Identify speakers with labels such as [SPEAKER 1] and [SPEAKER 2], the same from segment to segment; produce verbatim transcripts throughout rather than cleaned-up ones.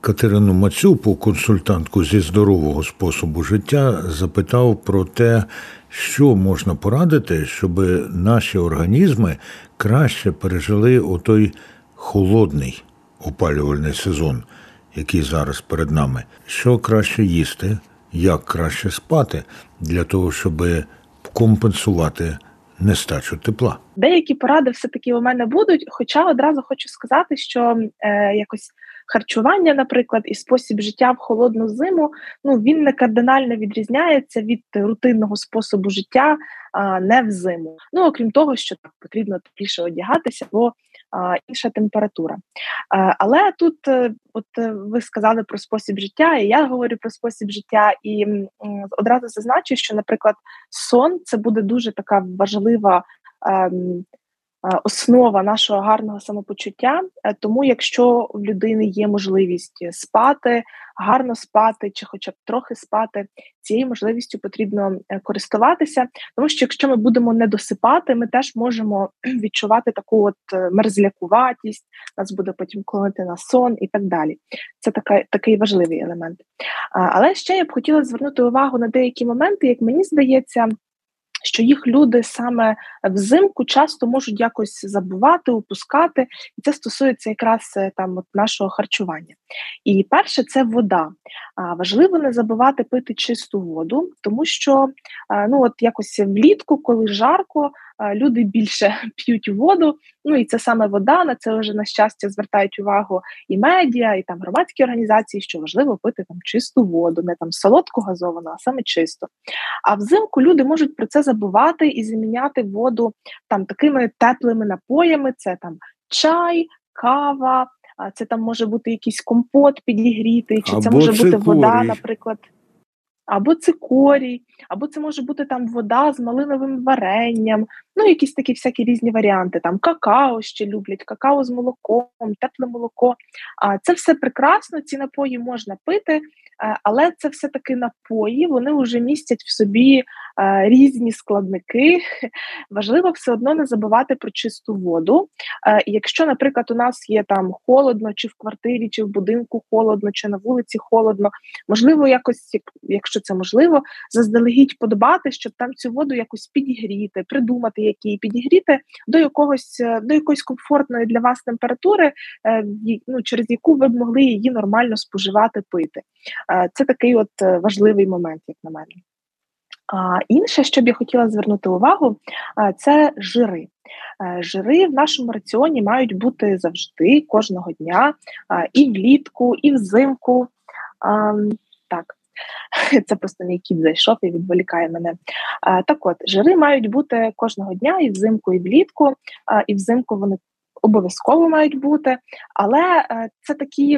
[SPEAKER 1] Катерину Мацюпу, консультантку зі здорового способу життя, запитав про те, що можна порадити, щоб наші організми краще пережили отой холодний опалювальний сезон, який зараз перед нами. Що краще їсти, як краще спати, для того, щоб компенсувати нестачу тепла.
[SPEAKER 2] Деякі поради все-таки у мене будуть, хоча одразу хочу сказати, що е, якось харчування, наприклад, і спосіб життя в холодну зиму, ну, він не кардинально відрізняється від рутинного способу життя а, не в зиму. Ну, окрім того, що так, потрібно тепліше одягатися, бо а, інша температура. А, але тут, от ви сказали про спосіб життя, і я говорю про спосіб життя, і м, одразу зазначу, що, наприклад, сон – це буде дуже така важлива ем, основа нашого гарного самопочуття, тому якщо в людини є можливість спати, гарно спати чи хоча б трохи спати, цією можливістю потрібно користуватися, тому що якщо ми будемо не досипати, ми теж можемо відчувати таку от мерзлякуватість, нас буде потім клонити на сон і так далі. Це така, такий важливий елемент. Але ще я б хотіла звернути увагу на деякі моменти, як мені здається, що їх люди саме взимку часто можуть якось забувати, упускати, і це стосується якраз там от нашого харчування. І перше – це вода. А, важливо не забувати пити чисту воду, тому що а, ну от якось влітку, коли жарко, а, люди більше п'ють воду, ну і це саме вода, на це вже, на щастя, звертають увагу і медіа, і там громадські організації, що важливо пити там чисту воду, не там солодку газовану, а саме чисто. А взимку люди можуть про це забувати і заміняти воду там такими теплими напоями, це там чай, кава, це там може бути якийсь компот підігрітий, чи це
[SPEAKER 1] Або
[SPEAKER 2] може бути
[SPEAKER 1] цикорій.
[SPEAKER 2] вода, наприклад, або цикорій, або це може бути там вода з малиновим варенням, ну якісь такі всякі різні варіанти, там какао ще люблять, какао з молоком, тепле молоко. А це все прекрасно, ці напої можна пити, але це все-таки напої, вони вже містять в собі а, різні складники. Важливо все одно не забувати про чисту воду. А, якщо, наприклад, у нас є там холодно, чи в квартирі, чи в будинку холодно, чи на вулиці холодно, можливо, якось, якщо це можливо, заздалегідь подбати, щоб там цю воду якось підігріти, придумати, як її підігріти до якогось, до якоїсь комфортної для вас температури, ну, через яку ви б могли її нормально споживати, пити. Це такий от важливий момент, як на мене. А інше, що б я хотіла звернути увагу, це жири. Жири в нашому раціоні мають бути завжди, кожного дня, і влітку, і взимку. Так, це просто мій кіт зайшов і відволікає мене. Так от, жири мають бути кожного дня, і взимку, і влітку, і взимку вони обов'язково мають бути, але це такі...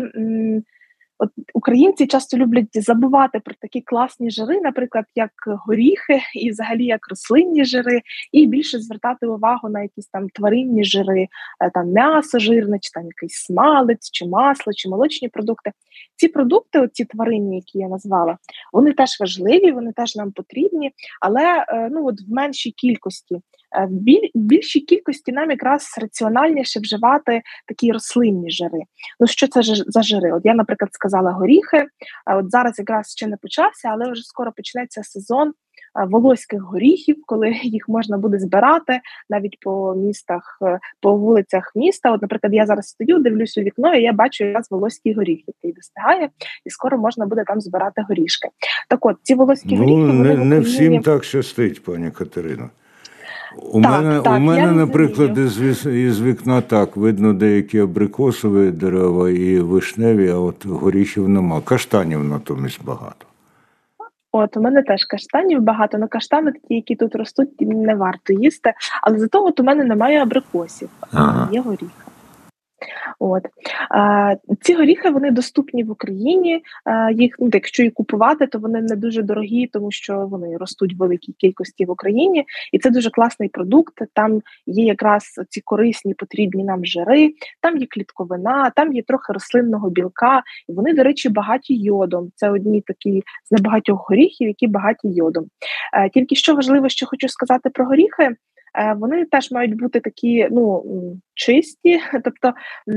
[SPEAKER 2] От українці часто люблять забувати про такі класні жири, наприклад, як горіхи і взагалі як рослинні жири, і більше звертати увагу на якісь там тваринні жири, там м'ясо жирне, чи там якийсь смалець, чи масло, чи молочні продукти. Ці продукти, оці тваринні, які я назвала, вони теж важливі, вони теж нам потрібні, але ну, от в меншій кількості. В біль, більшій кількості нам якраз раціональніше вживати такі рослинні жири. Ну, що це за жири? От я, наприклад, сказала горіхи, от зараз якраз ще не почався, але вже скоро почнеться сезон волоських горіхів, коли їх можна буде збирати навіть по містах, по вулицях міста. От, наприклад, я зараз стою, дивлюсь у вікно, і я бачу якраз волоський горіх, який достигає, і скоро можна буде там збирати горішки. Так от, ці волоські
[SPEAKER 1] ну,
[SPEAKER 2] горіхи...
[SPEAKER 1] Ну,
[SPEAKER 2] вони
[SPEAKER 1] не, не
[SPEAKER 2] в
[SPEAKER 1] всім так щастить, пані Катерино. У
[SPEAKER 2] так,
[SPEAKER 1] мене,
[SPEAKER 2] так,
[SPEAKER 1] у мене наприклад,
[SPEAKER 2] із,
[SPEAKER 1] із вікна так, видно деякі абрикосові дерева і вишневі, а от горіхів нема. Каштанів натомість багато.
[SPEAKER 2] От, у мене теж каштанів багато, але каштани такі, які тут ростуть, не варто їсти. Але зато от у мене немає абрикосів,
[SPEAKER 1] ага.
[SPEAKER 2] Є горіхи. От. А, ці горіхи, вони доступні в Україні, а, їх, ну, якщо їх купувати, то вони не дуже дорогі, тому що вони ростуть в великій кількості в Україні, і це дуже класний продукт, там є якраз ці корисні, потрібні нам жири, там є клітковина, там є трохи рослинного білка, і вони, до речі, багаті йодом, це одні такі з небагатьох горіхів, які багаті йодом. А, тільки що важливо, що хочу сказати про горіхи, Е, вони теж мають бути такі, ну, чисті, тобто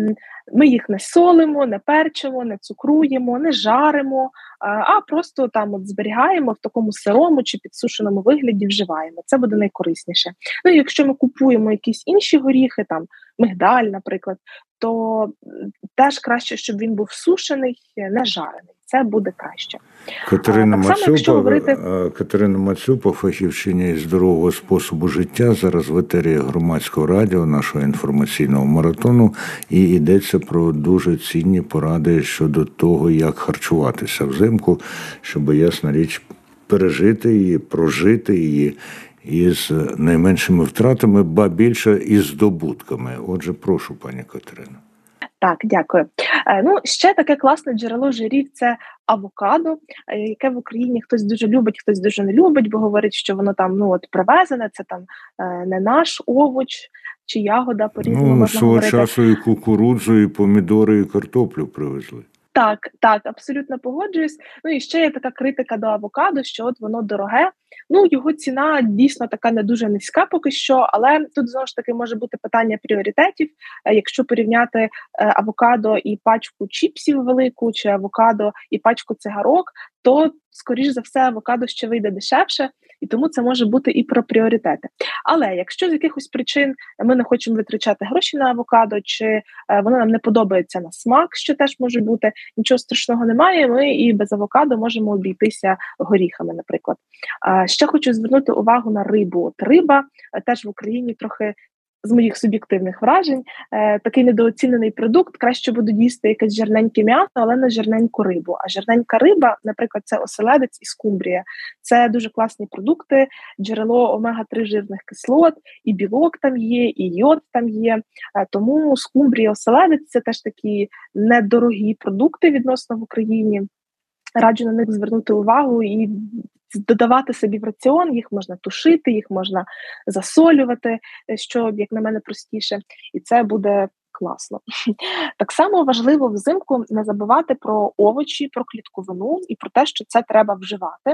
[SPEAKER 2] ми їх не солимо, не перчимо, не цукруємо, не жаримо, а просто там от зберігаємо в такому сирому чи підсушеному вигляді, вживаємо. Це буде найкорисніше. Ну, і якщо ми купуємо якісь інші горіхи, там мигдаль, наприклад, то теж краще, щоб він був сушений, не жарений. Це буде краще.
[SPEAKER 1] Катерина
[SPEAKER 2] так само,
[SPEAKER 1] Мацюпа,
[SPEAKER 2] говорити...
[SPEAKER 1] Катерина Мацюпа, фахівчиня із здорового способу життя, зараз в етері Громадського радіо, нашого інформаційного маратону, і йдеться про дуже цінні поради щодо того, як харчуватися взимку, щоб, ясна річ, пережити її, прожити її із найменшими втратами, ба більше із здобутками. Отже, прошу, пані Катерино.
[SPEAKER 2] Так, дякую. Ну, ще таке класне джерело жирів – це авокадо, яке в Україні хтось дуже любить, хтось дуже не любить, бо говорить, що воно там, ну, от привезене, це там не наш овоч чи ягода, по-різному
[SPEAKER 1] ну,
[SPEAKER 2] можна
[SPEAKER 1] свого
[SPEAKER 2] говорити.
[SPEAKER 1] часу і кукурудзу, і помідори, і картоплю привезли.
[SPEAKER 2] Так, так, абсолютно погоджуюсь. Ну і ще є така критика до авокадо, що от воно дороге. Ну, його ціна дійсно така не дуже низька поки що, але тут знову ж таки може бути питання пріоритетів. Якщо порівняти авокадо і пачку чіпсів велику, чи авокадо і пачку цигарок, то, скоріш за все, авокадо ще вийде дешевше, і тому це може бути і про пріоритети. Але якщо з якихось причин ми не хочемо витрачати гроші на авокадо, чи воно нам не подобається на смак, що теж може бути, нічого страшного немає, ми і без авокадо можемо обійтися горіхами, наприклад. Ще хочу звернути увагу на рибу. От риба теж в Україні трохи, з моїх суб'єктивних вражень, е, такий недооцінений продукт. Краще буде їсти якесь жирненьке м'ясо, але не жирненьку рибу. А жирненька риба, наприклад, це оселедець і скумбрія. Це дуже класні продукти, джерело омега три жирних кислот, і білок там є, і йод там є. Е, тому скумбрія, оселедець – це теж такі недорогі продукти відносно в Україні. Раджу на них звернути увагу і додавати собі в раціон, їх можна тушити, їх можна засолювати, що, як на мене, простіше, і це буде класно. Так само важливо взимку не забувати про овочі, про клітковину і про те, що це треба вживати.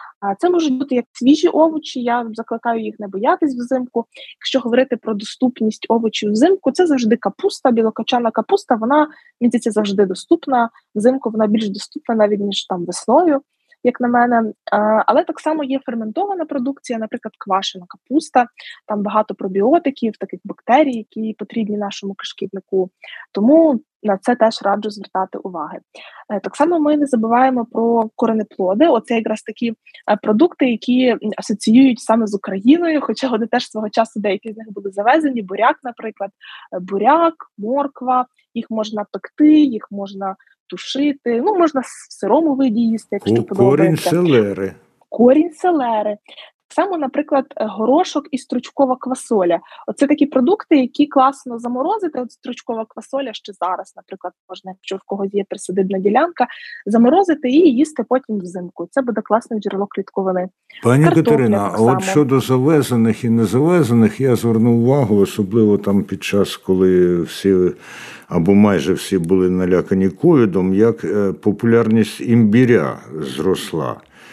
[SPEAKER 2] Це можуть бути як свіжі овочі, я закликаю їх не боятись взимку. Якщо говорити про доступність овочів взимку, це завжди капуста, білокачана капуста, вона, мені здається, завжди доступна. Взимку вона більш доступна навіть, ніж там весною, як на мене. Але так само є ферментована продукція, наприклад, квашена капуста, там багато пробіотиків, таких бактерій, які потрібні нашому кишківнику. Тому на це теж раджу звертати уваги. Так само ми не забуваємо про коренеплоди. Оце якраз такі продукти, які асоціюють саме з Україною, хоча вони теж свого часу деякі з них були завезені. Буряк, наприклад. Буряк, морква, їх можна пекти, їх можна тушити, ну, можна в сирому виді їсти, якщо
[SPEAKER 1] Корінь
[SPEAKER 2] подобається.
[SPEAKER 1] Корінь селери.
[SPEAKER 2] Корінь селери. Так само, наприклад, горошок і стручкова квасоля. Оце такі продукти, які класно заморозити. От стручкова квасоля ще зараз, наприклад, можна, якщо в когось є присадибна ділянка, заморозити і їсти потім взимку. Це буде класне джерело клітковини.
[SPEAKER 1] Пані
[SPEAKER 2] Картопля
[SPEAKER 1] Катерина, а от щодо завезених і незавезених, я звернув увагу, особливо там під час, коли всі або майже всі були налякані ковідом, як популярність імбіря зросла.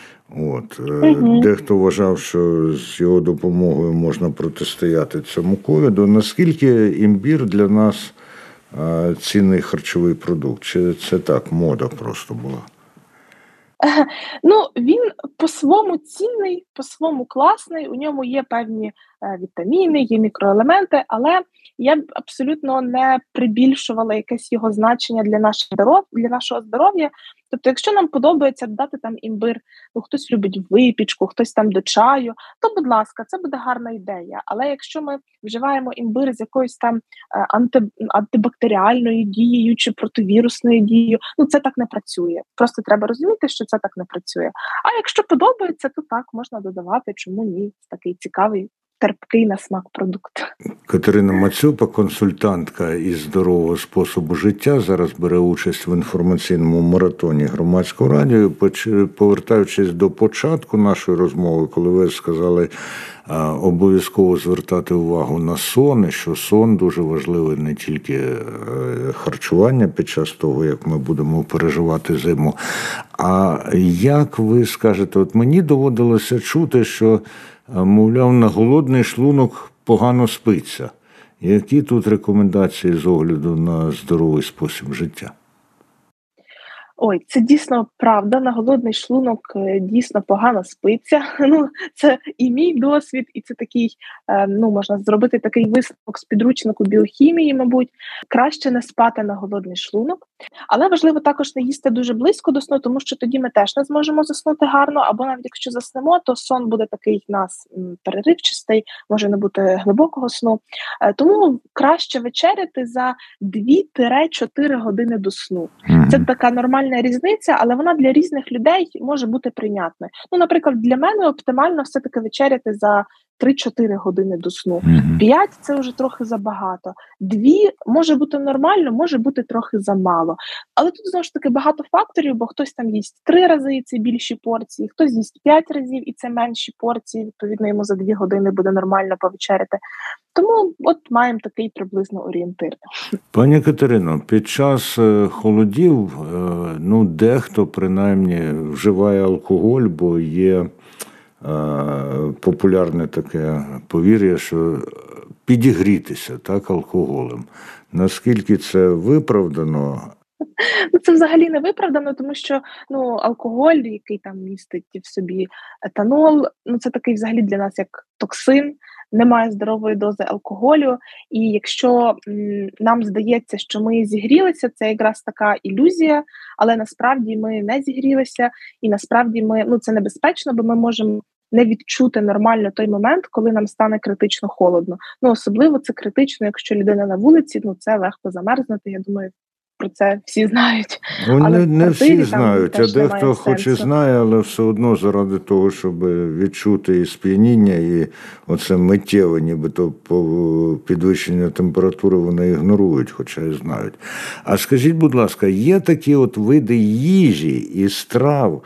[SPEAKER 1] От. Угу. Дехто вважав, що з його допомогою можна протистояти цьому ковіду. Наскільки імбір для нас а, цінний харчовий продукт? Чи це так, мода просто була?
[SPEAKER 2] Ну, він по-своєму цінний, по-своєму класний, у ньому є певні е, вітаміни, є мікроелементи, але я б абсолютно не прибільшувала якесь його значення для нашого здоров'я, для нашого здоров'я. Тобто, якщо нам подобається додати там імбир, ну, хтось любить випічку, хтось там до чаю, то, будь ласка, це буде гарна ідея. Але якщо ми вживаємо імбир з якоюсь там анти, антибактеріальною дією чи противірусною дією, ну, це так не працює. Просто треба розуміти, що це так не працює. А якщо подобається, то так, можна додавати, чому ні, такий цікавий, терпкий на смак продукт.
[SPEAKER 1] Катерина Мацюпа, консультантка із здорового способу життя, зараз бере участь в інформаційному маратоні Громадського радіо. Повертаючись до початку нашої розмови, коли ви сказали а, обов'язково звертати увагу на сон, і що сон дуже важливий не тільки харчування під час того, як ми будемо переживати зиму. А як ви скажете, от мені доводилося чути, що мовляв, на голодний шлунок погано спиться. Які тут рекомендації з огляду на здоровий спосіб життя?
[SPEAKER 2] Ой, це дійсно правда. На голодний шлунок е, дійсно погано спиться. Ну, це і мій досвід, і це такий, е, ну, можна зробити такий висновок з підручнику біохімії, мабуть. Краще не спати на голодний шлунок. Але важливо також не їсти дуже близько до сну, тому що тоді ми теж не зможемо заснути гарно, або навіть якщо заснемо, то сон буде такий в нас м, переривчастий, може не бути глибокого сну. Е, Тому краще вечеряти за дві-чотири години до сну. Це така нормальна різниця, але вона для різних людей може бути прийнятною. Ну, наприклад, для мене оптимально все-таки вечеряти за три-чотири години до сну. п'ять – це вже трохи забагато. Дві може бути нормально, може бути трохи замало. Але тут, знову ж таки, багато факторів, бо хтось там їсть три рази, і це більші порції, хтось їсть п'ять разів, і це менші порції, відповідно, йому за дві години буде нормально повечеряти. Тому от маємо такий приблизно орієнтир.
[SPEAKER 1] Пані Катерино, під час холодів, ну, дехто, принаймні, вживає алкоголь, бо є популярне таке повір'я, що підігрітися, так, алкоголем. Наскільки це виправдано?
[SPEAKER 2] Ну, це взагалі не виправдано, тому що, ну, алкоголь, який там містить в собі етанол, ну, це такий взагалі для нас як токсин, немає здорової дози алкоголю, і якщо м, нам здається, що ми зігрілися, це якраз така ілюзія, але насправді ми не зігрілися, і насправді ми, ну, це небезпечно, бо ми можемо не відчути нормально той момент, коли нам стане критично холодно. Ну, особливо це критично, якщо людина на вулиці, ну, це легко замерзнути, я думаю, про це всі знають.
[SPEAKER 1] Ну,
[SPEAKER 2] Але
[SPEAKER 1] не, не всі
[SPEAKER 2] там
[SPEAKER 1] знають, а дехто хоч і знає, але все одно заради того, щоб відчути і сп'яніння, і оце миттєве, нібито по підвищення температури вони ігнорують, хоча і знають. А скажіть, будь ласка, є такі от види їжі і страв,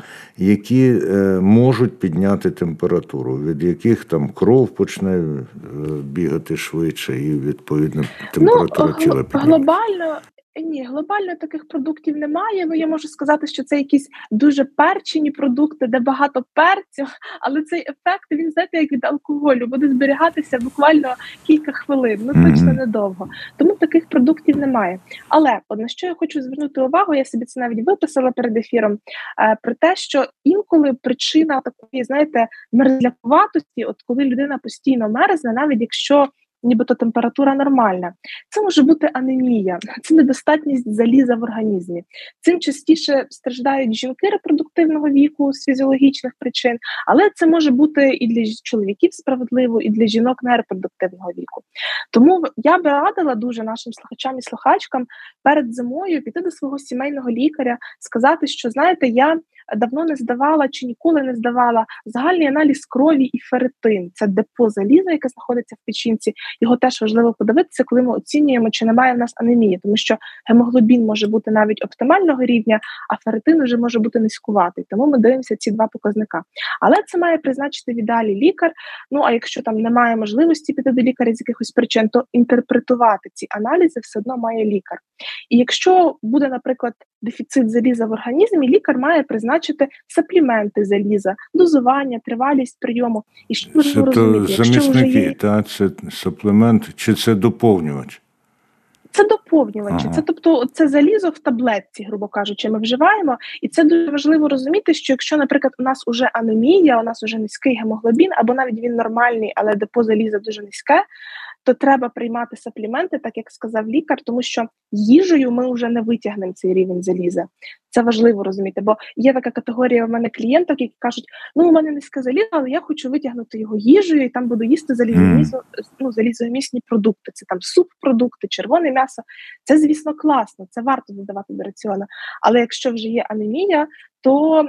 [SPEAKER 1] які е, можуть підняти температуру, від яких там кров почне е, бігати швидше і, відповідно, температура
[SPEAKER 2] ну,
[SPEAKER 1] тіла підніметься?
[SPEAKER 2] Глобально Ні, глобально таких продуктів немає. Ну, я можу сказати, що це якісь дуже перчені продукти, де багато перцю, але цей ефект, він, знаєте, як від алкоголю, буде зберігатися буквально кілька хвилин, ну точно недовго. Тому таких продуктів немає. Але от на що я хочу звернути увагу, я собі це навіть виписала перед ефіром, е, про те, що інколи причина такої, знаєте, мерзлякуватості, от коли людина постійно мерзне, навіть якщо нібито температура нормальна. Це може бути анемія, це недостатність заліза в організмі. Цим частіше страждають жінки репродуктивного віку з фізіологічних причин, але це може бути і для чоловіків справедливо, і для жінок нерепродуктивного віку. Тому я би радила дуже нашим слухачам і слухачкам перед зимою піти до свого сімейного лікаря, сказати, що, знаєте, я давно не здавала чи ніколи не здавала загальний аналіз крові і ферритин. Це депо заліза, яке знаходиться в печінці. Його теж важливо подивитися, коли ми оцінюємо, чи немає в нас анемії, тому що гемоглобін може бути навіть оптимального рівня, а ферритин вже може бути низькуватий. Тому ми дивимося ці два показника. Але це має призначити в ідеалі лікар. Ну, а якщо там немає можливості піти до лікаря з якихось причин, то інтерпретувати ці аналізи все одно має лікар. І якщо буде, наприклад, дефіцит заліза в організмі, лікар має призначити сапліменти заліза, дозування, тривалість прийому. І що важливо розуміти, якщо вже є...
[SPEAKER 1] та, це саплемент чи це доповнювач?
[SPEAKER 2] Це доповнювачі, ага. Це, тобто, це залізо в таблетці, грубо кажучи, ми вживаємо, і це дуже важливо розуміти, що якщо, наприклад, у нас уже анемія, у нас уже низький гемоглобін, або навіть він нормальний, але депо заліза дуже низьке, то треба приймати сапліменти, так як сказав лікар, тому що їжею ми вже не витягнемо цей рівень заліза. Це важливо розуміти, бо є така категорія в мене клієнток, які кажуть, ну, у мене низьке залізо, але я хочу витягнути його їжею, і там буду їсти залізомісно, ну, залізомісні продукти. Це там суп-продукти, червоне м'ясо. Це, звісно, класно, це варто додавати до раціону. Але якщо вже є анемія, то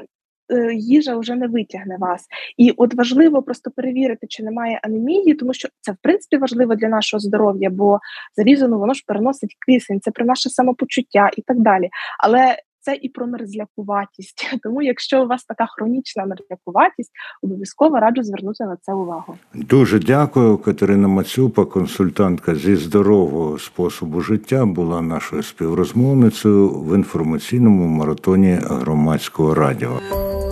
[SPEAKER 2] їжа вже не витягне вас. І от важливо просто перевірити, чи немає анемії, тому що це, в принципі, важливо для нашого здоров'я, бо залізо, ну, воно ж переносить кисень, це про наше самопочуття і так далі. Але це і про мерзлякуватість. Тому якщо у вас така хронічна мерзлякуватість, обов'язково раджу звернути на це увагу.
[SPEAKER 1] Дуже дякую. Катерина Мацюпа, консультантка зі здорового способу життя, була нашою співрозмовницею в інформаційному маратоні Громадського радіо.